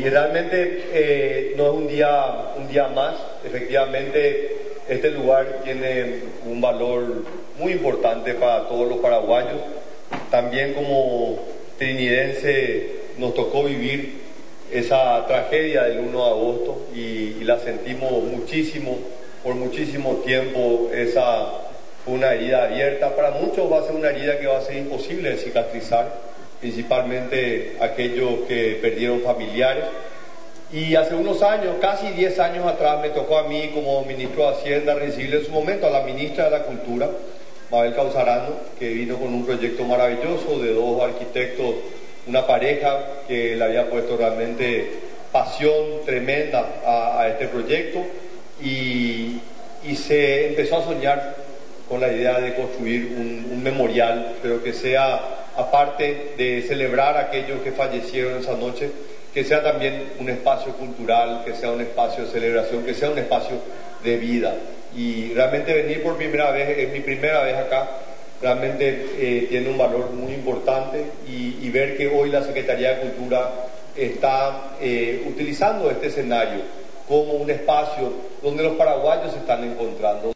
realmente no es un día más. Efectivamente, este lugar tiene un valor muy importante para todos los paraguayos. También como trinidense nos tocó vivir esa tragedia del 1 de agosto y la sentimos muchísimo, por muchísimo tiempo. Esa fue una herida abierta. Para muchos va a ser una herida que va a ser imposible de cicatrizar, principalmente aquellos que perdieron familiares. Y hace unos años, casi 10 años atrás, me tocó a mí como ministro de Hacienda recibirle en su momento a la ministra de la Cultura, Mabel Causarando, que vino con un proyecto maravilloso de 2 arquitectos, una pareja que le había puesto realmente pasión tremenda a este proyecto, y se empezó a soñar con la idea de construir un memorial, pero que sea, aparte de celebrar a aquellos que fallecieron esa noche, que sea también un espacio cultural, que sea un espacio de celebración, que sea un espacio de vida. Y realmente venir por primera vez, es mi primera vez acá, realmente tiene un valor muy importante, y ver que hoy la Secretaría de Cultura está utilizando este escenario como un espacio donde los paraguayos se están encontrando.